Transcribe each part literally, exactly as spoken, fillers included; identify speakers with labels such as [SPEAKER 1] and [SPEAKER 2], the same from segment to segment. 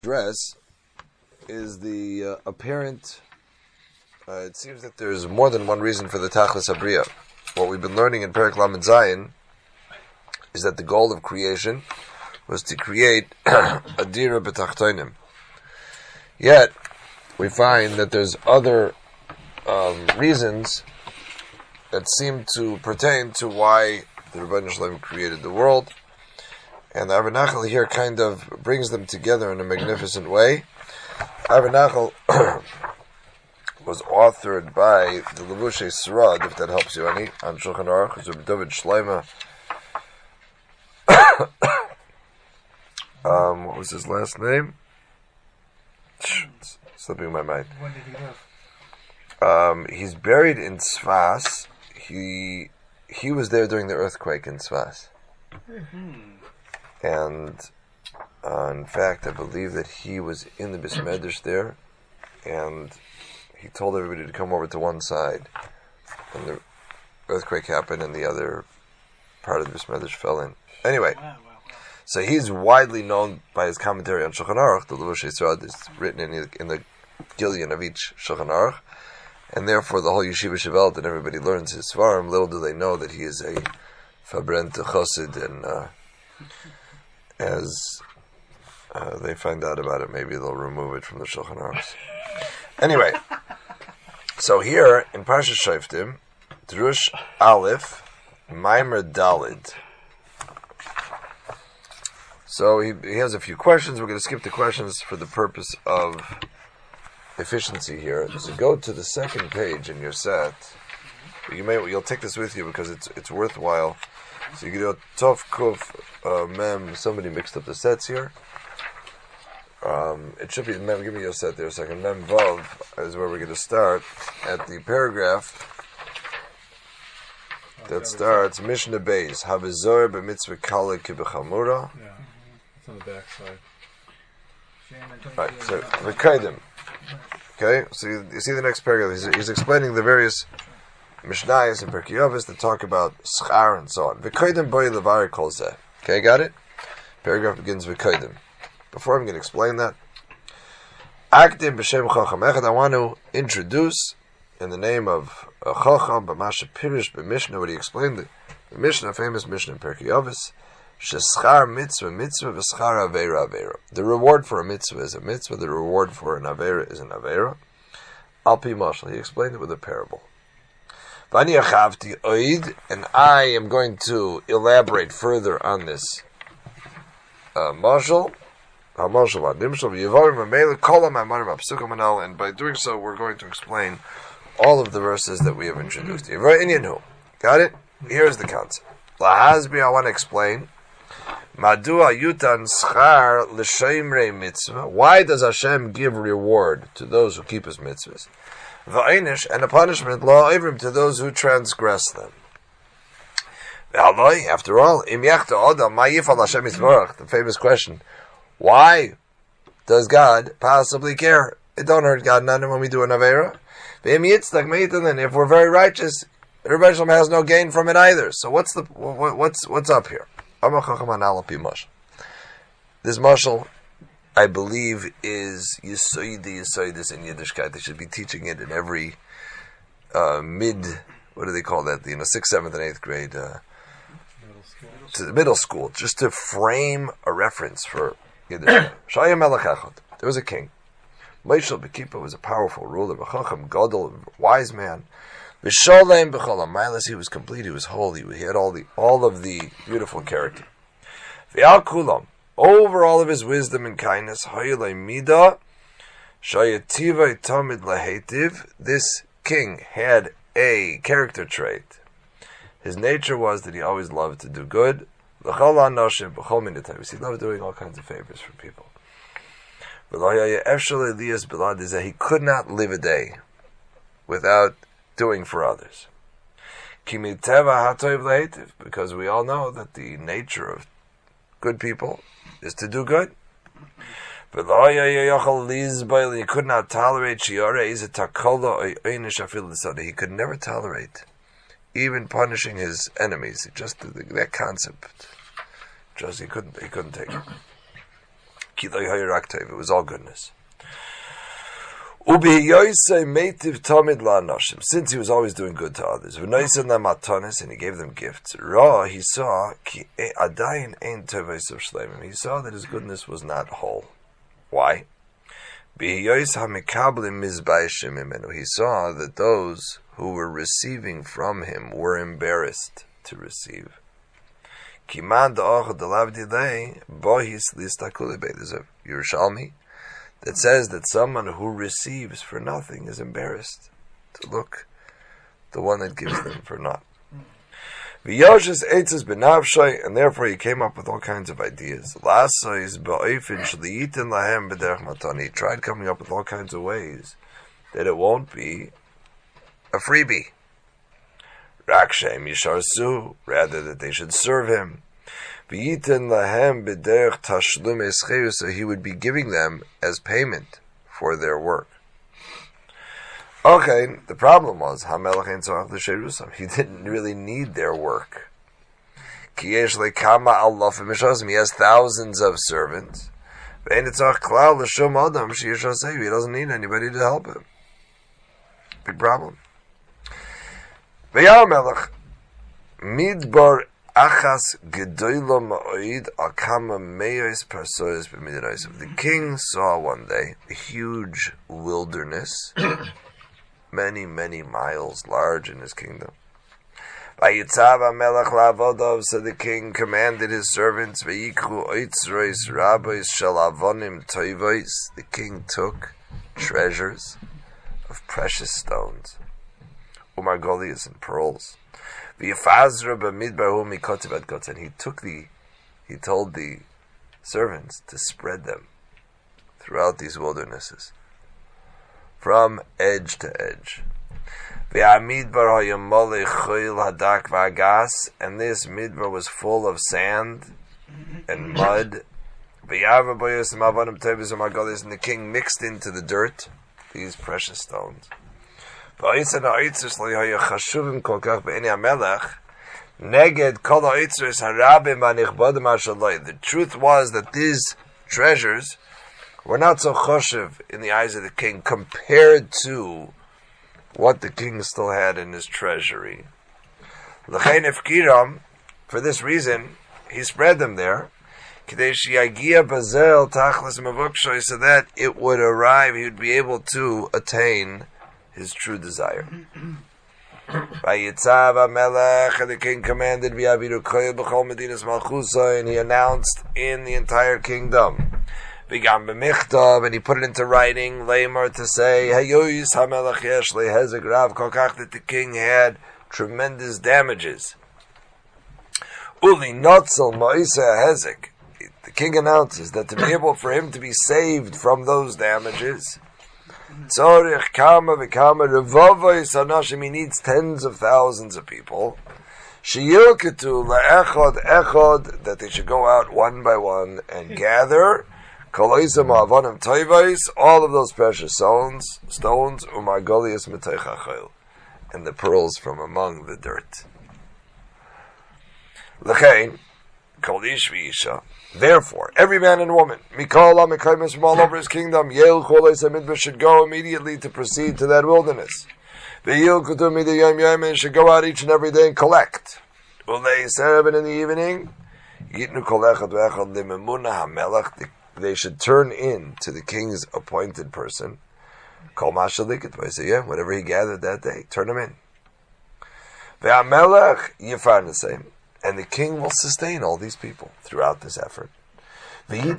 [SPEAKER 1] Address is the uh, apparent. Uh, it seems that there's more than one reason for the Tachlis Habriya. What we've been learning in Perek Lamed Zayin is that the goal of creation was to create a dira b'tachtonim. Yet we find that there's other um, reasons that seem to pertain to why the Rebbeinu Shalom created the world. And the Aronachal here kind of brings them together in a magnificent way. Aronachal was authored by the Levushe Sirad, if that helps you any, on Shulchan Aruch. It's Rabbi David Shlomo. um, what was his last name? It's slipping my mind.
[SPEAKER 2] When did he live?
[SPEAKER 1] Um, he's buried in Sfas. He he was there during the earthquake in Sfas. Mm-hmm. And uh, in fact, I believe that he was in the Beis Medrash there, and he told everybody to come over to one side when the earthquake happened and the other part of the Beis Medrash fell in. Anyway,
[SPEAKER 2] Wow, wow, wow.
[SPEAKER 1] so he's widely known by his commentary on Shulchan Aruch. The Levushe Sirad is written in the, in the Gilyon of each Shulchan Aruch, and therefore the whole Yeshiva Shevelt and everybody learns his Svarim. Little do they know that he is a Fabrenta Chosid, and uh, as uh, they find out about it, maybe they'll remove it from the Shulchan Aruch. Anyway, so here in Parsha Shoftim, Drush Aleph, Maimer Dalid. So he, he has a few questions. We're going to skip the questions for the purpose of efficiency here. So go to the second page in your set. You may you'll take this with you because it's it's worthwhile. So you can do Tov Kuf uh, Mem. Somebody mixed up the sets here. Um, it should be Mem. Give me your set there a second. Mem Vav is where we're going to start at the paragraph that starts Mishnah Beis Havizor b'mitzvah Kala kibechamura.
[SPEAKER 3] Yeah, it's on the back side.
[SPEAKER 1] Right. So v'kaidim. Okay. So you, you see the next paragraph. He's, he's explaining the various Mishnayos and Pirkei Avos that talk about schar and so on. V'koidim boi levar kol zeh. Okay, got it? Paragraph begins v'koidim. Before I'm going to explain that, Akdim b'shem chacham echad. I want to introduce in the name of a chacham b'masha pirish b'mishnah. What he explained the, the Mishnah, famous Mishnah in Pirkei Avos, sheschar mitzvah mitzvah v'schar avera avera. The reward for a mitzvah is a mitzvah. The reward for an avera is an avera. Al pi mashal. He explained it with a parable. And I am going to elaborate further on this uh, mashal. And by doing so, we're going to explain all of the verses that we have introduced here. Got it? Here's the concept. I want to explain. Why does Hashem give reward to those who keep His mitzvahs? And a punishment to those who transgress them. After all, the famous question, why does God possibly care? It don't hurt God none when we do an Avera. And if we're very righteous, Rebbeinu has no gain from it either. So what's the what's what's up here? This mashal, I believe, is Yisoidi Yisoidis in Yiddishkeit. They should be teaching it in every uh, mid, what do they call that? You know, sixth, seventh, and eighth grade uh,
[SPEAKER 3] Middle school.
[SPEAKER 1] to the middle school, just to frame a reference for Yiddishkeit. Shaya Melech Echad. There was a king. Meishel Bekipa was a powerful ruler, B'chacham Gadol, wise man. V'sholem B'cholam Milas, he was complete, he was holy, he had all the all of the beautiful character. V'al Kulam, over all of his wisdom and kindness, Hayilei Mida, Shayativai Tamid Lahetiv, this king had a character trait. His nature was that he always loved to do good. He loved doing all kinds of favors for people. He could not live a day without doing for others. Because we all know that the nature of good people is to do good. He could not tolerate he could never tolerate even punishing his enemies. Just that concept, just he couldn't he couldn't take it. It was all goodness. Since he was always doing good to others, and he gave them gifts, he saw he saw that his goodness was not whole. Why? He saw that those who were receiving from him were embarrassed to receive. There's a Yerushalmi that says that someone who receives for nothing is embarrassed to look the one that gives them for naught. And therefore he came up with all kinds of ideas. He tried coming up with all kinds of ways that it won't be a freebie. Rather that they should serve him. So he would be giving them as payment for their work. Okay, the problem was he didn't really need their work. He has thousands of servants. He doesn't need anybody to help him. Big problem. Midbar achas gedoyla ma'oid al kama meyos parsois b'midinais. The king saw one day a huge wilderness, many, many miles large in his kingdom. Vayitzav HaMelech la'avodov, so the king commanded his servants, vayikru oitzrois rabbis shel avonim toivos. The king took treasures of precious stones, umargolias and pearls. And he took the, he told the servants to spread them throughout these wildernesses, from edge to edge. And this midbar was full of sand and mud. And the king mixed into the dirt these precious stones. The truth was that these treasures were not so choshev in the eyes of the king compared to what the king still had in his treasury. For this reason, he spread them there, so that it would arrive, he would be able to attain his true desire. Vayitzav HaMelech, and the king commanded, and he announced in the entire kingdom, and he put it into writing, Lamar, to say, that the king had tremendous damages. Uli notzel ma'isa hezek. The king announces that to be able for him to be saved from those damages, tzorich kama v'kama revavos anashim, he needs tens of thousands of people. Sheyilketu la'echad echad, that they should go out one by one and gather koloisam avonim toivos, all of those precious stones, stones umargolias miteichachil, and the pearls from among the dirt. L'chein kol ish v'isha. Therefore, every man and woman, Mikol HaMekaymes, from all over his kingdom, Yel Choles HaMidbar, should go immediately to proceed to that wilderness. V'yil Kutum Midei Yom Yom, and should go out each and every day and collect. Ulei Sereb, and in the evening, Yitnu Kol Echad V'Echad L'Memuna HaMelech, they should turn in to the king's appointed person. Kol Mashaliket, I say, yeah, whatever he gathered that day, turn him in. V'Hamelech Yifar the same. And the king will sustain all these people throughout this effort. And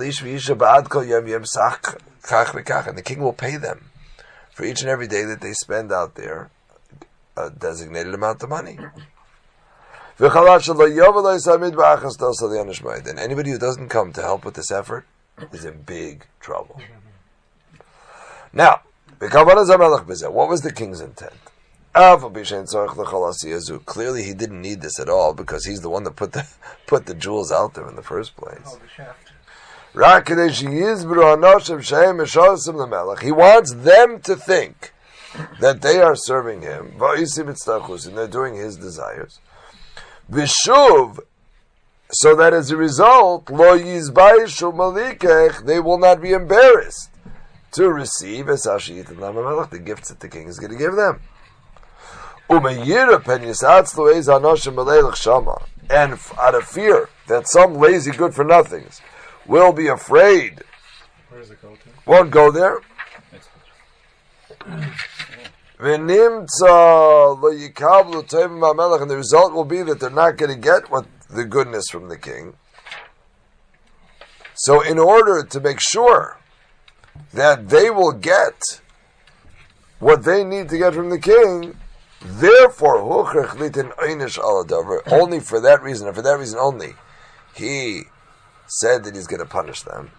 [SPEAKER 1] the king will pay them for each and every day that they spend out there a designated amount of money. And anybody who doesn't come to help with this effort is in big trouble. Now, what was the king's intent? Clearly he didn't need this at all, because he's the one that put the put the jewels out there in the first place. Oh, the he wants them to think that they are serving him, and they're doing his desires. so that as a result, lo yizbaishu malikech, they will not be embarrassed to receive es hashiyit and lamamelech, the gifts that the king is going to give them. Umeyira pen yisatzlu ez anoshim b'leilach shama, and out of fear that some lazy good for nothings will be afraid,
[SPEAKER 3] Where does it go to?
[SPEAKER 1] won't go there. V'nimtza lo yikablu tovim b'melech, and the result will be that they're not going to get what the goodness from the king. So in order to make sure that they will get what they need to get from the king, therefore, only for that reason, and for that reason only, he said that he's going to punish them,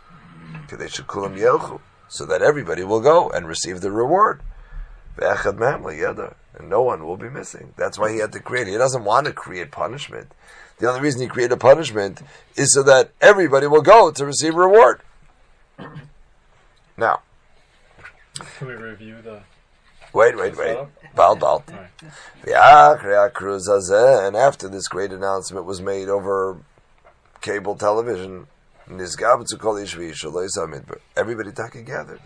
[SPEAKER 1] so that everybody will go and receive the reward. And no one will be missing. That's why he had to create it. He doesn't want to create punishment. The only reason he created punishment is so that everybody will go to receive reward. Now,
[SPEAKER 3] Can we review the...
[SPEAKER 1] wait, wait, wait.
[SPEAKER 3] setup?
[SPEAKER 1] Bal, bal.
[SPEAKER 3] Alright.
[SPEAKER 1] And after this great announcement was made over cable television, everybody talking gathered.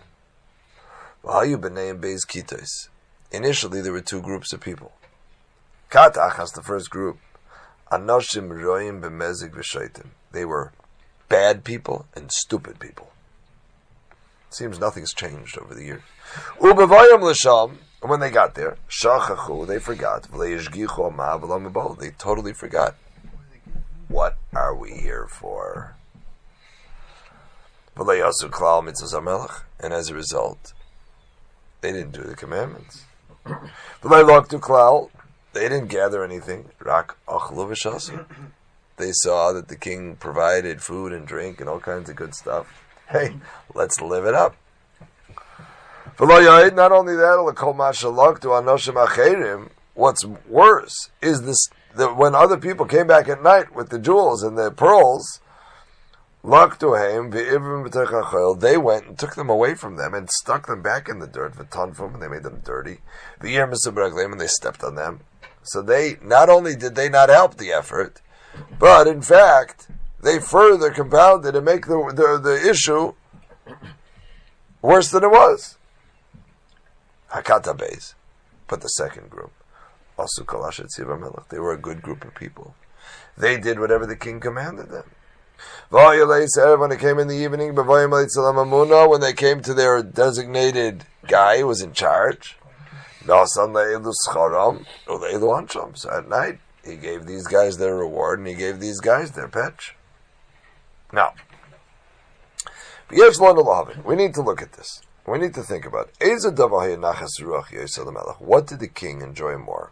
[SPEAKER 1] Initially, there were two groups of people. Katachas, the first group, Anoshim roim b'mezig v'shaitim. They were bad people and stupid people. Seems nothing's changed over the years. Ubevayim l'sham, and when they got there, shachachu, they forgot. V'leishgichu ma v'lam abol. They totally forgot. What are we here for? V'leyasu klal mitzvahs hamelech, and as a result, they didn't do the commandments. V'leiloktu klal. They didn't gather anything. Rak achlu v'shasu. They saw that the king provided food and drink and all kinds of good stuff. Hey, let's live it up. Not only that, what's worse is this: that when other people came back at night with the jewels and the pearls, they went and took them away from them and stuck them back in the dirt. And they made them dirty. And they stepped on them. So they, not only did they not help the effort, but in fact, they further compounded and make the, the, the issue worse than it was. Hakata Beis. But the second group, Asu Kalashet Tziva Melech, they were a good group of people. They did whatever the king commanded them. When it came in the evening, when they came to their designated guy who was in charge, so at night, he gave these guys their reward and he gave these guys their petch. Now, we need to look at this. We need to think about it. What did the king enjoy more?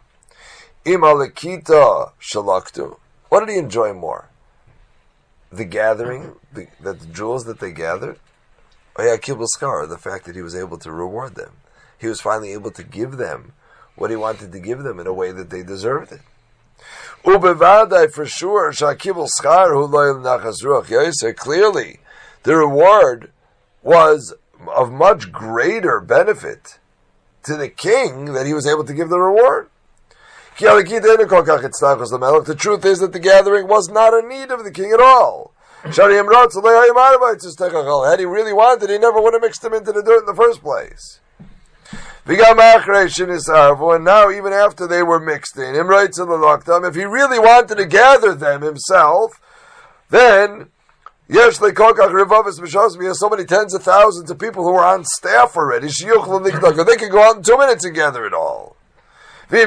[SPEAKER 1] What did he enjoy more? The gathering, the, the jewels that they gathered? Or the fact that he was able to reward them. He was finally able to give them what he wanted to give them in a way that they deserved it. Ubevadai, for sure, Shakibul Schar Hu Lo Nachas Ruach Yosef. Clearly, the reward was of much greater benefit to the king that he was able to give the reward. The truth is that the gathering was not a need of the king at all. Had he really wanted, he never would have mixed them into the dirt in the first place. And now, even after they were mixed in, if he really wanted to gather them himself, then yes, they have so many tens of thousands of people who are on staff already. They can go out in two minutes and gather it all. This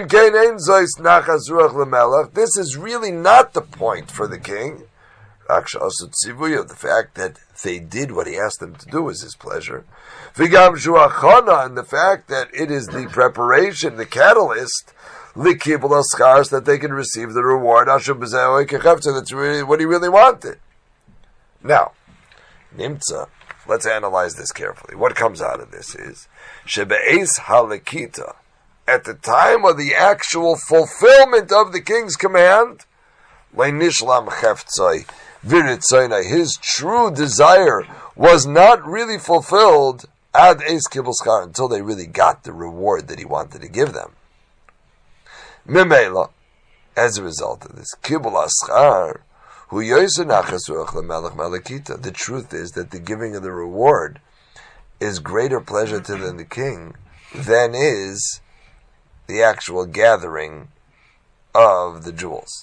[SPEAKER 1] is really not the point for the king. The fact that they did what he asked them to do is his pleasure. And the fact that it is the preparation, the catalyst, that they can receive the reward. That's really what he really wanted. Now, Nimtza, let's analyze this carefully. What comes out of this is, Shebe'ez halakita, at the time of the actual fulfillment of the king's command, Le'nishlam cheftzai v'ritzayna, his true desire was not really fulfilled ad eis kibul schar, until they really got the reward that he wanted to give them. Mimela, as a result of this, kibul schar Hu yoyse nachas ruach lemelech malakita. The truth is that the giving of the reward is greater pleasure to the king than is the actual gathering of the jewels.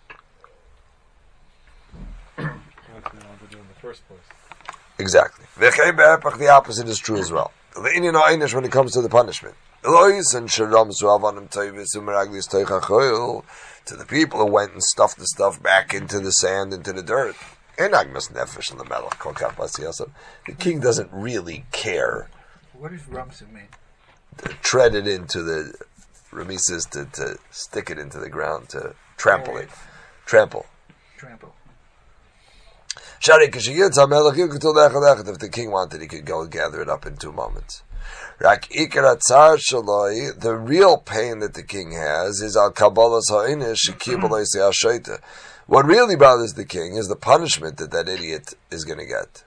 [SPEAKER 3] What they wanted to do in the first place.
[SPEAKER 1] Exactly. The opposite is true as well. When it comes to the punishment. To the people who went and stuffed the stuff back into the sand, into the dirt. The king doesn't really care.
[SPEAKER 2] What does Ramsa mean?
[SPEAKER 1] To tread it into the remises, to, to stick it into the ground, to trample it. Trample.
[SPEAKER 2] Trample.
[SPEAKER 1] If the king wanted, he could go and gather it up in two moments. The real pain that the king has is al kabbalas ha'inish. What really bothers the king is the punishment that that idiot is going to get.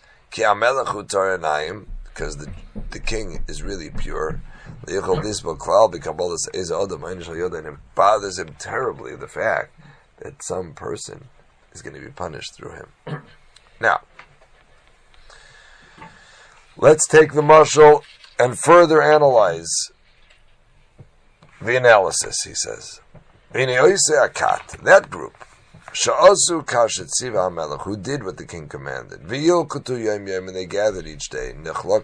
[SPEAKER 1] Because the the king is really pure. It bothers him terribly the fact that some person is going to be punished through him. Now, let's take the mashal and further analyze the analysis, he says. That group, who did what the king commanded, and they gathered each day,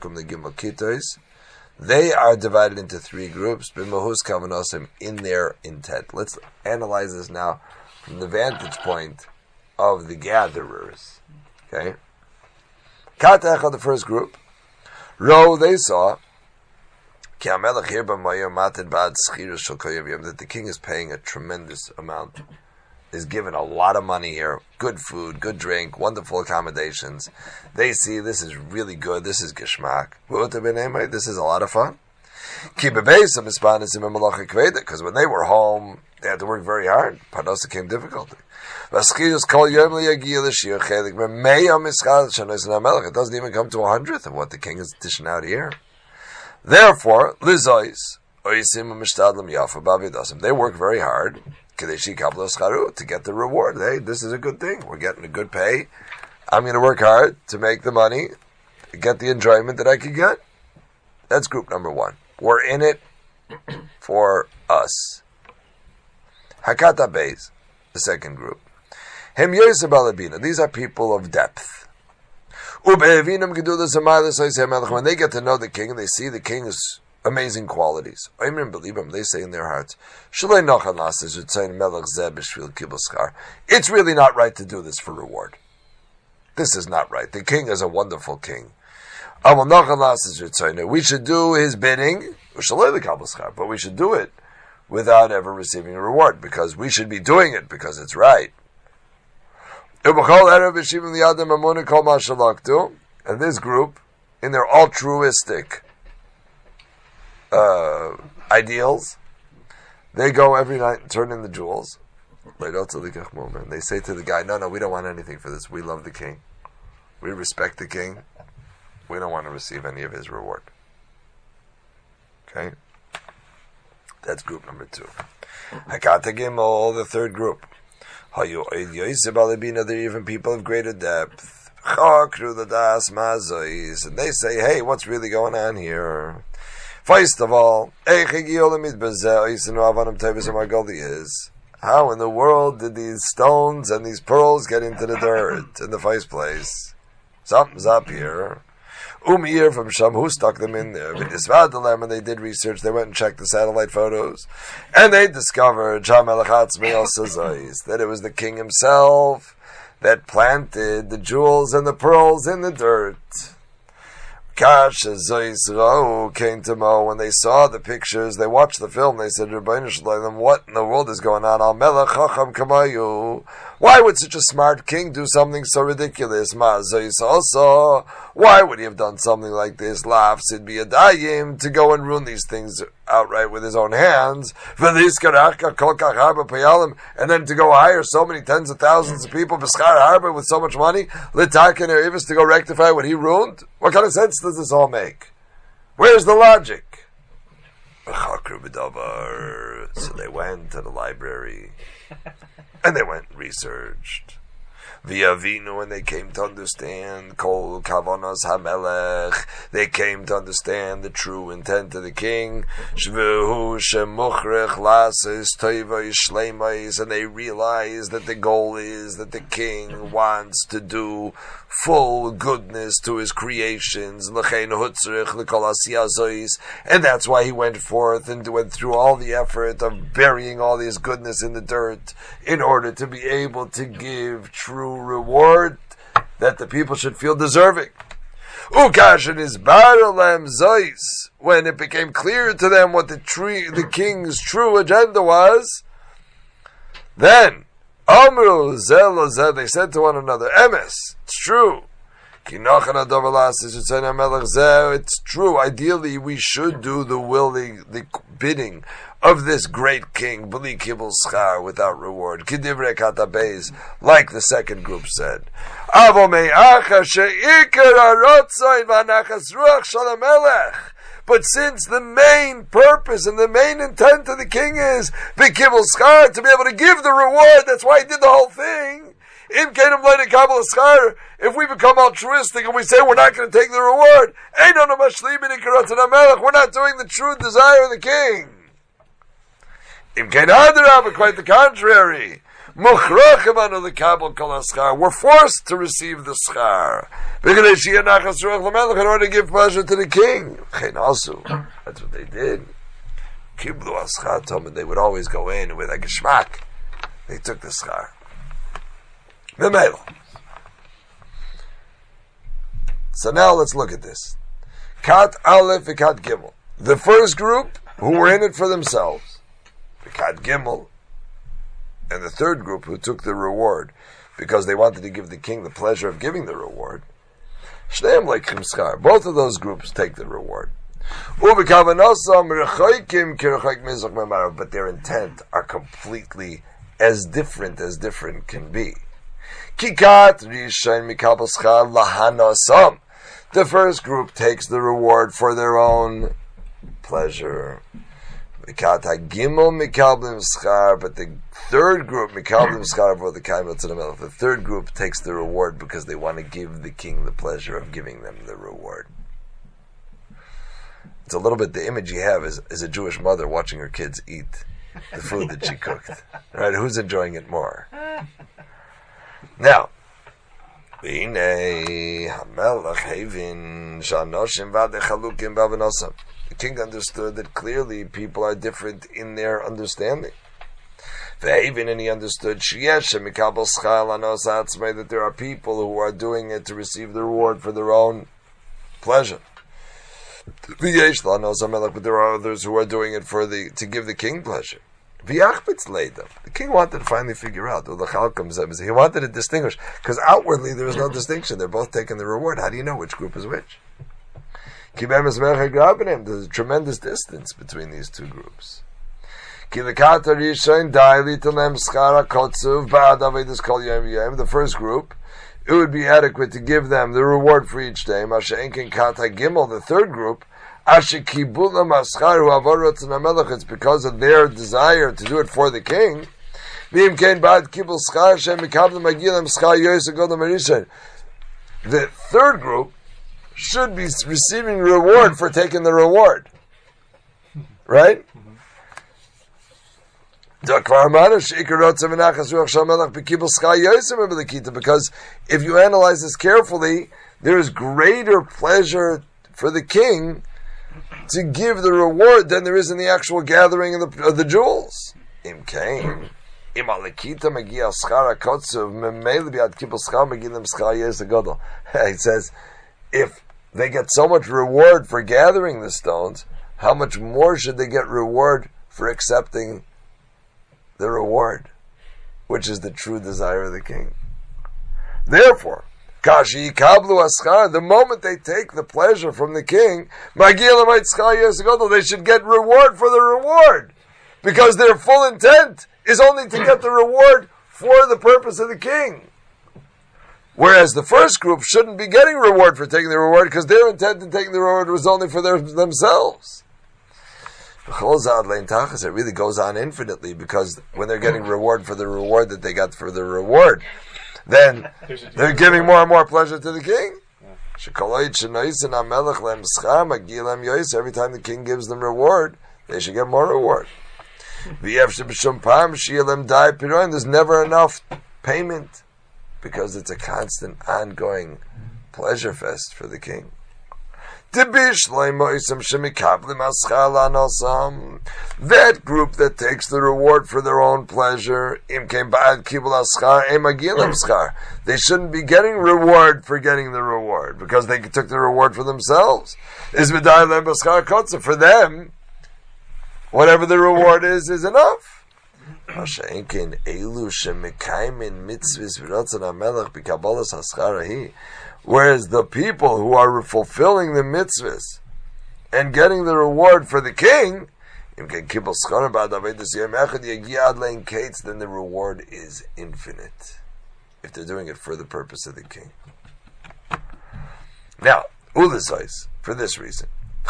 [SPEAKER 1] they are divided into three groups, in their intent. Let's analyze this now from the vantage point of the gatherers. Okay? The first group, Ro, they saw that the king is paying a tremendous amount, is given a lot of money here, good food, good drink, wonderful accommodations. They see this is really good, this is geschmack. This is a lot of fun. Because when they were home, they had to work very hard. Panos came difficulty. It doesn't even come to a hundredth of what the king is dishing out here. Therefore, they work very hard to get the reward. Hey, this is a good thing. We're getting a good pay. I'm going to work hard to make the money, get the enjoyment that I could get. That's group number one. We're in it for us. Hakata Beis, the second group. Hem Yosef Balabina. These are people of depth. When they get to know the king and they see the king's amazing qualities, they say in their hearts, it's really not right to do this for reward. This is not right. The king is a wonderful king. We should do his bidding, but we should do it without ever receiving a reward, because we should be doing it because it's right. And this group, in their altruistic uh, ideals, they go every night and turn in the jewels. They say to the guy, no, no, we don't want anything for this. We love the king. We respect the king. We don't want to receive any of his reward. Okay? That's group number two. Hakata Gimel, the third group. There are even people of greater depth. And they say, hey, what's really going on here? First of all, how in the world did these stones and these pearls get into the dirt in the first place? Something's up here. Umir from Sham, who stuck them in there? And they did research. They went and checked the satellite photos, and they discovered that it was the king himself that planted the jewels and the pearls in the dirt. Kash came to Mo when they saw the pictures. They watched the film. They said, "What in the world is going on? Al Melech Chacham Kamayu. Why would such a smart king do something so ridiculous? Also, why would he have done something like this? Laughs, it'd be a dayim to go and ruin these things outright with his own hands. And then to go hire so many tens of thousands of people with so much money, to go rectify what he ruined? What kind of sense does this all make? Where's the logic? So they went to the library. And they went and researched. V'yavinu, when they came to understand Kol Kavanos HaMelech, they came to understand the true intent of the king. Shvehu Shemukhrech Lasis Toivos Shleimos, and they realized that the goal is that the king wants to do full goodness to his creations, L'chein Hutzrich L'kol Asiyah Zois, and that's why he went forth and went through all the effort of burying all his goodness in the dirt in order to be able to give true reward that the people should feel deserving. Ukash and his Baralem Zois, when it became clear to them what the tree, the king's true agenda was, then Amru Zel Zel, they said to one another, Emes, it's true. It's true. Ideally, we should do the willing, the bidding of this great king, B'li Kibul Schar, without reward. K'divrei Katabeis, like the second group said. But since the main purpose and the main intent of the king is B'kibul Schar, to be able to give the reward, that's why he did the whole thing. If we become altruistic and we say we're not going to take the reward, we're not doing the true desire of the king. Quite the contrary. We're forced to receive the schar in order to give pleasure to the king. That's what they did. They would always go in with a geschmack. They took the schar. So now let's look at this. Kat Aleph and Kat Gimel. The first group who were in it for themselves, Kat Gimel, and the third group who took the reward because they wanted to give the king the pleasure of giving the reward. Shneim leikim schar. Both of those groups take the reward. But their intent are completely as different as different can be. Kikat Rishain Mikabel Schar Lahanasam. The first group takes the reward for their own pleasure. Mikat Hagimel Mikablim Schar, but the third group Mikablim Schar for the Kaimel to the Melech. The third group takes the reward because they want to give the king the pleasure of giving them the reward. It's a little bit the image you have is, is a Jewish mother watching her kids eat the food that she cooked. Right? Who's enjoying it more? Now, the king understood that clearly people are different in their understanding. And he understood that there are people who are doing it to receive the reward for their own pleasure. But there are others who are doing it for the to give the king pleasure. The king wanted to finally figure out. He wanted to distinguish, because outwardly there is no distinction. They're both taking the reward. How do you know which group is which? There's a tremendous distance between these two groups. The first group, it would be adequate to give them the reward for each day. The third group, it's because of their desire to do it for the king. The third group should be receiving reward for taking the reward. Right? Because if you analyze this carefully, there is greater pleasure for the king to give the reward than there is in the actual gathering of the, of the jewels. It says, if they get so much reward for gathering the stones, how much more should they get reward for accepting the reward, which is the true desire of the king? Therefore, Kashi Kablu Aschar, the moment they take the pleasure from the king, they should get reward for the reward, because their full intent is only to get the reward for the purpose of the king. Whereas the first group shouldn't be getting reward for taking the reward, because their intent in taking the reward was only for their, themselves. It really goes on infinitely, because when they're getting reward for the reward that they got for the reward, then
[SPEAKER 3] There's a
[SPEAKER 1] they're giving more and more pleasure to the king. Every time the king gives them reward, they should get more reward. There's never enough payment because it's a constant, ongoing pleasure fest for the king. That group that takes the reward for their own pleasure, they shouldn't be getting reward for getting the reward because they took the reward for themselves. For them, whatever the reward is, is enough. Whereas the people who are fulfilling the mitzvahs and getting the reward for the king, then the reward is infinite if they're doing it for the purpose of the king. Now, ulisais, for this reason,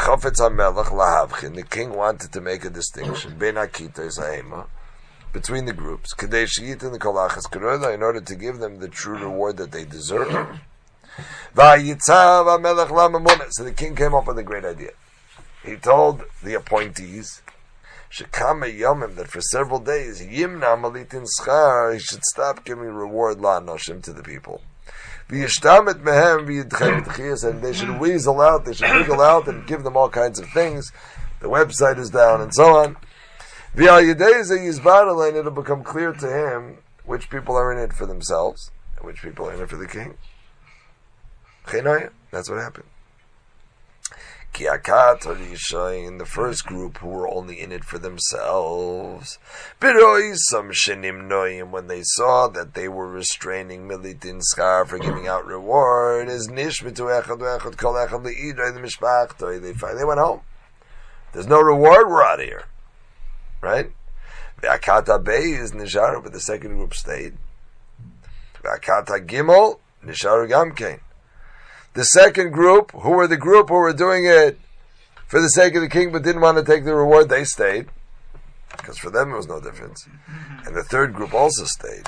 [SPEAKER 1] the king wanted to make a distinction between the groups in order to give them the true reward that they deserve. So the king came up with a great idea. He told the appointees that for several days he should stop giving reward la'anoshim to the people. And they should weasel out, they should wiggle out and give them all kinds of things. The website is down and so on. It'll become clear to him which people are in it for themselves and which people are in it for the king. That's what happened. In the first group, who were only in it for themselves, when they saw that they were restraining militin schar for giving out reward, they went home. There's no reward, we're out of here. Right? Ve'akata Bey is Nisharu, but the second group stayed. Ve'akata Gimel, Nisharu Gamkein. The second group, who were the group who were doing it for the sake of the king but didn't want to take the reward, they stayed. Because for them it was no difference. And the third group also stayed.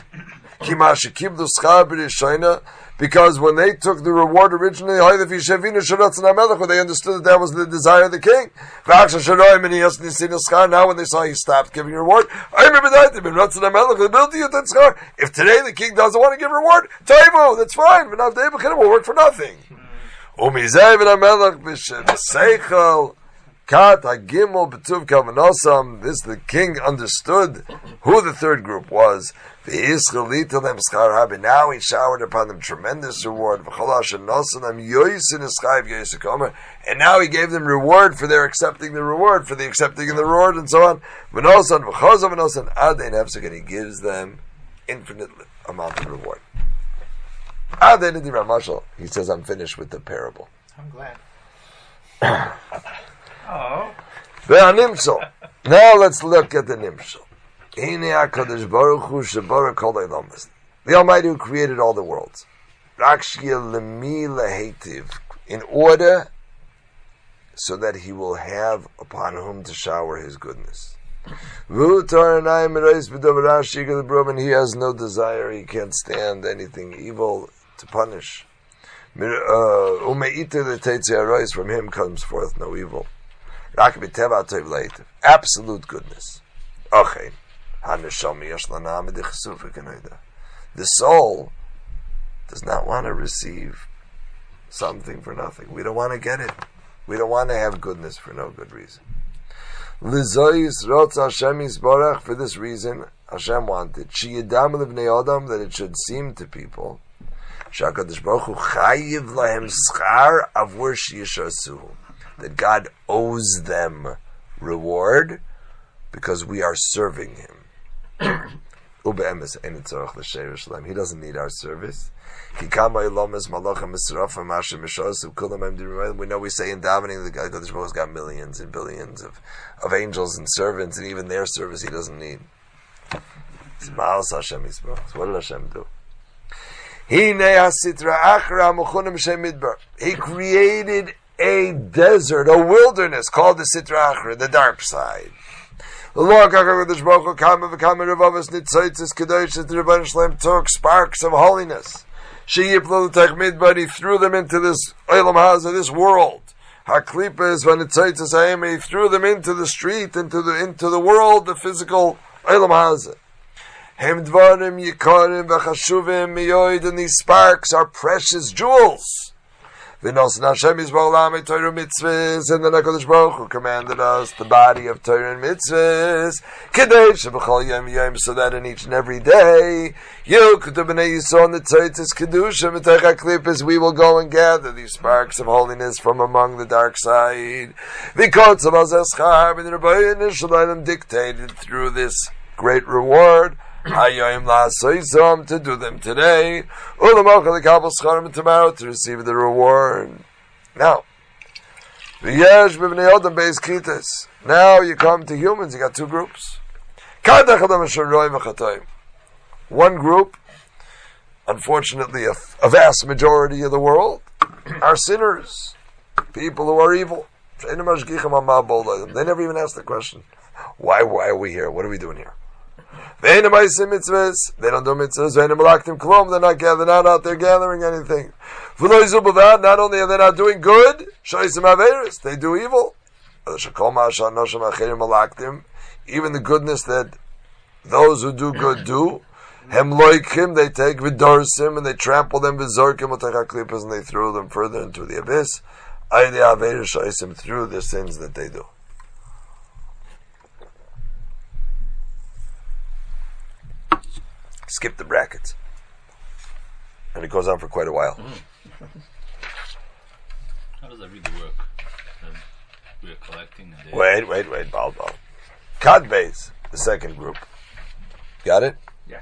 [SPEAKER 1] Because when they took the reward originally, they understood that that was the desire of the king. Now when they saw he stopped giving reward, if today the king doesn't want to give reward, that's fine, we'll work for nothing. This the king understood who the third group was. Now he showered upon them tremendous reward. And now he gave them reward for their accepting the reward, for the accepting of the reward, and so on. And he gives them infinite amount of reward. He says, I'm finished with the parable.
[SPEAKER 2] I'm glad.
[SPEAKER 3] Oh.
[SPEAKER 1] Now let's look at the Nimshal. The Almighty who created all the worlds. In order so that he will have upon whom to shower his goodness. And he has no desire, he can't stand anything evil to punish. From him comes forth no evil. Absolute goodness. The soul does not want to receive something for nothing. We don't want to get it. We don't want to have goodness for no good reason. For this reason, Hashem wanted that it should seem to people that God owes them reward because we are serving Him. He doesn't need our service. We know we say in davening that God has got millions and billions of, of angels and servants, and even their service He doesn't need. So what did Hashem do? He created a desert, a wilderness called the Sitra Achra, the dark side. The Lord HaKadosh Baruch Hu Kama V'Kama Revavos Nitzotzes Kedoshos, the Rebbeinu Shalom took sparks of holiness. She Yiplu L'Tech Midbar, he threw them into this Olam Hazeh, this world. HaKlippos V'Nitzotzes Ha'em, he threw them into the street, into the into the world, the physical Olam Hazeh. Hem Dvarim Yikarim V'Chashuvim Miyoid, and these sparks are precious jewels. V'nosan Hashem Yisrael L'amei Torah Mitzvahs, and then HaKadosh Baruch Hu commanded us the body of Torah and Mitzvahs, Kedei Sheb'chol Yom Yom, so that in each and every day, Yilkutu B'nei Yisrael Nitzotzes Kedusha V'tech HaKlippos, we will go and gather these sparks of holiness from among the dark side. V'kotzav Azeh Schar B'nei Rebbeinu Shalom, dictated through this great reward, Hayoim la'asoyzom, to do them today, U'lamocha l'kabel scharim, tomorrow to receive the reward. Now, v'yesh b'bnei Adam beis kitas. Now you come to humans, you got two groups. One group, unfortunately a, a vast majority of the world, are sinners, people who are evil. They never even ask the question, why, why are we here? What are we doing here? They don't do mitzvahs. They're not gathering. They're not out there gathering anything. Not only are they not doing good, they do evil. Even the goodness that those who do good do, they take v'dorsim, and they trample them v'zorkim, and they throw them further into the abyss through the sins that they do. Skip the brackets. And it goes on for quite a while.
[SPEAKER 4] Mm. How does that really work? Um, we're collecting the
[SPEAKER 1] Wait, wait, wait, Baal Baal. Kad Beis, the second group. Got it?
[SPEAKER 2] Yeah.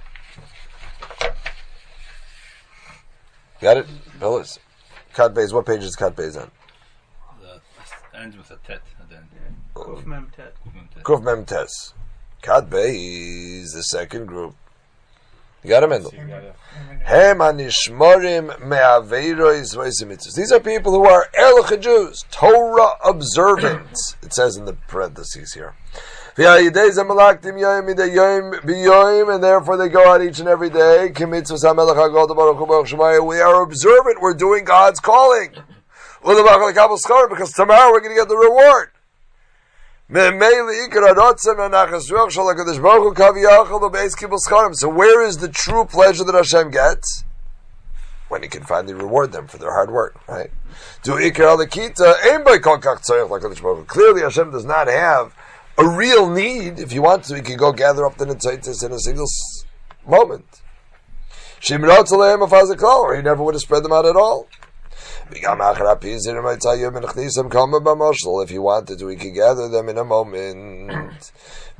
[SPEAKER 1] Got it? Fellas? Kad Beis, what page is Kad Beis on?
[SPEAKER 4] The ends with a tet and then
[SPEAKER 2] Kuf Mem Tet.
[SPEAKER 1] Kuf Mem Tes. Kad Beis, the second group. You got him, Mendel? Hem anishmorim me'aveiros v'isimitzus. These are people who are Erlich Jews, Torah observant. It says in the parentheses here. And therefore they go out each and every day. We are observant. We're doing God's calling. Because tomorrow we're going to get the reward. So where is the true pleasure that Hashem gets? When He can finally reward them for their hard work, right? Clearly Hashem does not have a real need. If He wants to, He can go gather up the Nitzotzes in a single moment. Or He never would have spread them out at all. If he wanted to, he could gather them in a moment.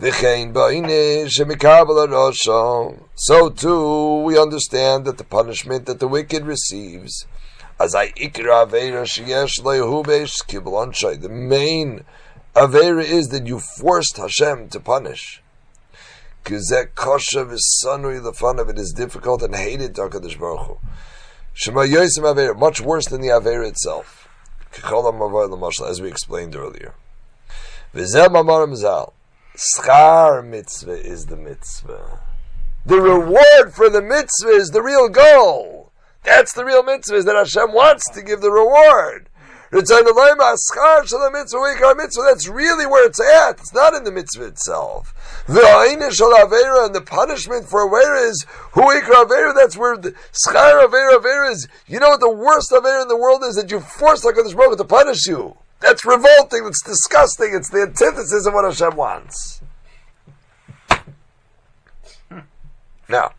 [SPEAKER 1] So too, we understand that the punishment that the wicked receives, the main Aveira is that you forced Hashem to punish. The fun of it is difficult and hated to HaKadosh Baruch Hu. Much worse than the Aveira itself, as we explained earlier. Schar mitzvah is the mitzvah. The reward for the mitzvah is the real goal. That's the real mitzvah, is that Hashem wants to give the reward. That's really where it's at. It's not in the mitzvah itself. And the punishment for Aveira is Huikra Aveira. That's where the Schar Aveira Aveira is. You know what the worst Aveira in the world is? That you force HaKadosh Baruch Hu to punish you. That's revolting. It's disgusting. It's the antithesis of what Hashem wants. Now,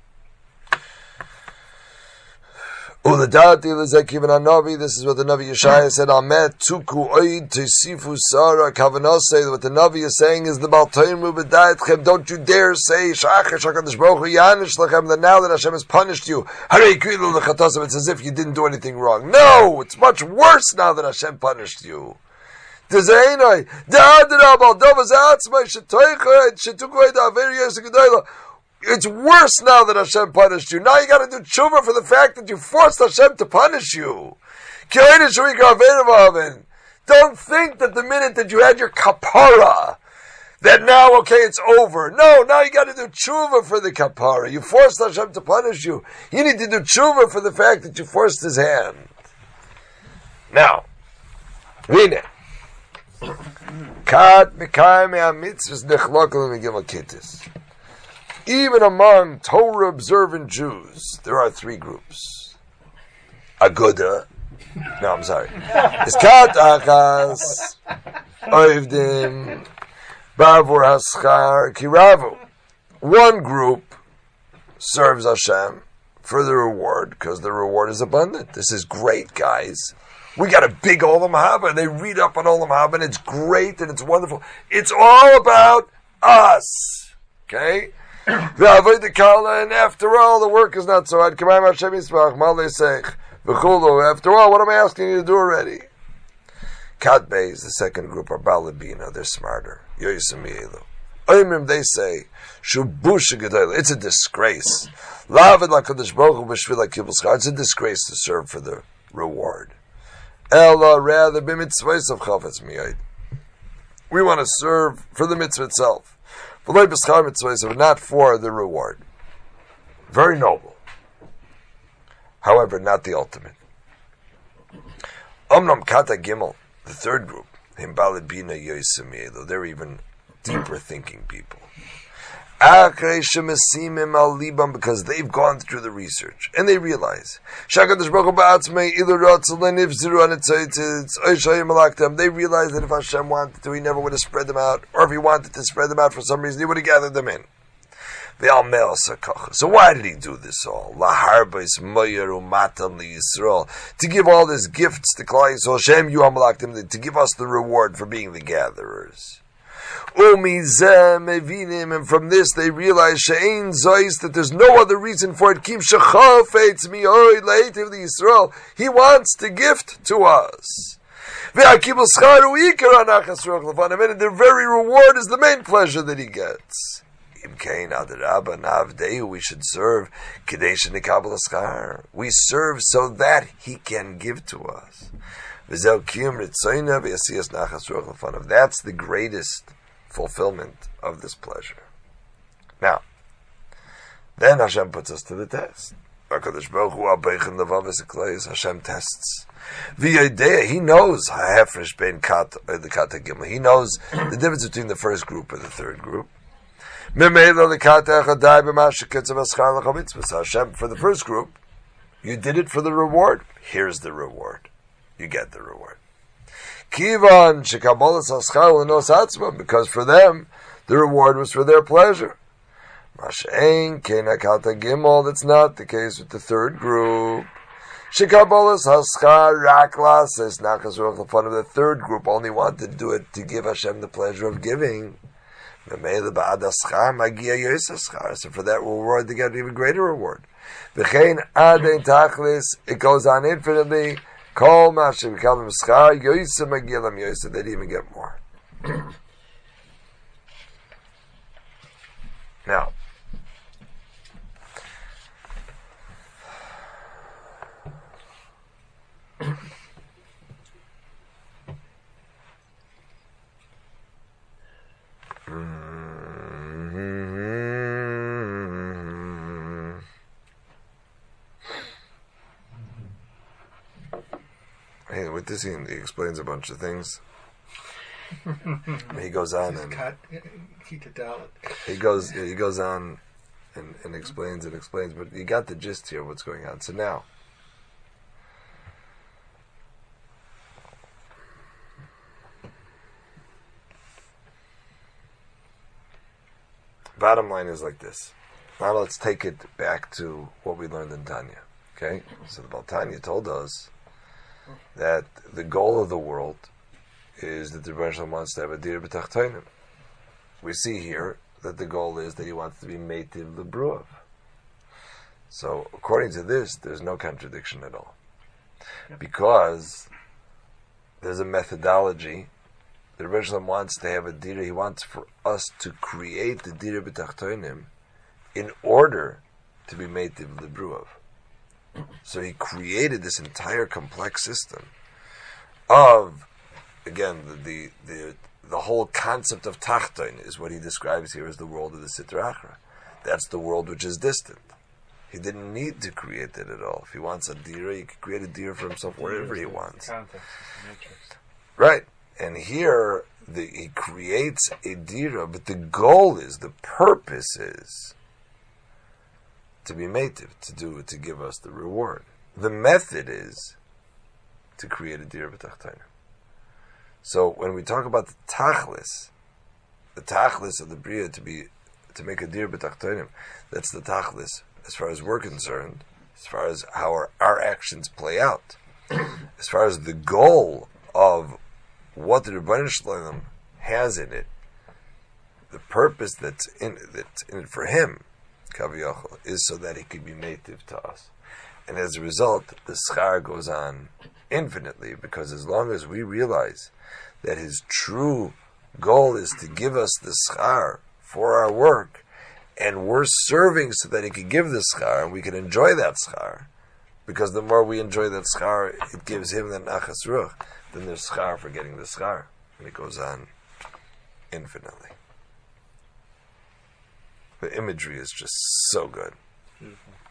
[SPEAKER 1] this is what the Navi Yeshaya said. Amet tuku oid tesifu sara. Kavanah say that what the Navi is saying is the Baltoim Rubedayetchem. Don't you dare say Shachash HaKadosh Baruch Hu Yanish Lachem, that now that Hashem has punished you, Harei Krilu L'Chatasim, it's as if you didn't do anything wrong. No, it's much worse now that Hashem punished you. Tzezainai Da'adra Baldovas Atzmai Shetoicha Shetukoid Averi Yosegedayla. It's worse now that Hashem punished you. Now you got to do tshuva for the fact that you forced Hashem to punish you. Don't think that the minute that you had your kapara, that now, okay, it's over. No, now you got to do tshuva for the kapara. You forced Hashem to punish you. You need to do tshuva for the fact that you forced his hand. Now, Rine. Kat mekayim ha'mitzvahs nechlokal megillah kittis. Even among Torah observant Jews, there are three groups. Aguda. No, I'm sorry. It's kat achas, oivdim, bavur haschar, kiravu. One group serves Hashem for the reward, because the reward is abundant. This is great, guys. We got a big Olam Haba, and they read up on Olam Haba, and it's great, and it's wonderful. It's all about us. Okay? And after all, the work is not so hard. After all, what am I asking you to do already? Kadbe is the second group, are Balabina. They're smarter. They say, it's a disgrace. It's a disgrace to serve for the reward. Ella, rather, b'mitzvahs of chavetz miyad. We want to serve for the mitzvah itself. V'loi b'schar mitzvahs, not for the reward. Very noble. However, not the ultimate. Omnam kata gimel, the third group, him balad bina yoysim miyad, they're even deeper thinking people. Because they've gone through the research and they realize they realize that if Hashem wanted to, he never would have spread them out, or if he wanted to spread them out for some reason, he would have gathered them in. So why did he do this all? To give all these gifts to Klal Yisrael, to give us the reward for being the gatherers. And from this they realize that there's no other reason for it. He wants to gift to us. And the very reward is the main pleasure that he gets. We should serve. We serve so that he can give to us. That's the greatest fulfillment of this pleasure. Now, then Hashem puts us to the test. Hashem tests. He knows the kata gimel. He knows the difference between the first group and the third group. Hashem, for the first group, you did it for the reward. Here's the reward. You get the reward. Kivan shekabolas haschar lenos atzma, because for them the reward was for their pleasure. Mashein kenakata gimel. That's not the case with the third group. Shekabolas haschar rakla says nakas ruach lefan of the third group only wanted to do it to give Hashem the pleasure of giving. So for that reward they get an even greater reward. It goes on infinitely. Call Mashiach Kalim Schar Yoisa Magilam Yoisa. They'd even get more. Now, with this, he, he explains a bunch of things. He goes on and he goes he goes on and, and explains and explains, but you got the gist here of what's going on. So now, bottom line is like this. Now let's take it back to what we learned in Tanya. Okay, so the Baal Tanya told us that the goal of the world is that the Rebbe Shalom wants to have a dir b'tachtonim. We see here that the goal is that he wants to be meitiv lebruav. So according to this, there's no contradiction at all. Because there's a methodology. The Rebbe Shalom wants to have a dir, he wants for us to create the dir b'tachtonim in order to be meitiv lebruav. So he created this entire complex system of, again, the the the, the whole concept of Tachton is what he describes here as the world of the Sitra Achra. That's the world which is distant. He didn't need to create it at all. If he wants a dira, he can create a dira for himself wherever he wants.
[SPEAKER 3] The context, the matrix.
[SPEAKER 1] Right. And here, the, he creates a dira, but the goal is, the purpose is to be mative, to do, to give us the reward. The method is to create a dira b'tachtonim. So when we talk about the tachlis, the tachlis of the bria to be to make a dir b'tachtonim, that's the tachlis as far as we're concerned, as far as how our, our actions play out, as far as the goal of what the Rebbeinu Shalom has in it, the purpose that's in that's in it for him, Kaviyachol, is so that he could be native to us, and as a result, the schar goes on infinitely, because as long as we realize that his true goal is to give us the schar for our work, and we're serving so that he can give the schar, and we can enjoy that schar, because the more we enjoy that schar, it gives him the nachas ruach, then there's schar for getting the schar, and it goes on infinitely. The imagery is just so good.
[SPEAKER 3] Beautiful.